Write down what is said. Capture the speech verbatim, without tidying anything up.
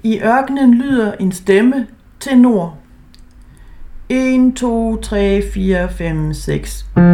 I ørkenen lyder en stemme til nord. en, to, tre, fire, fem, seks.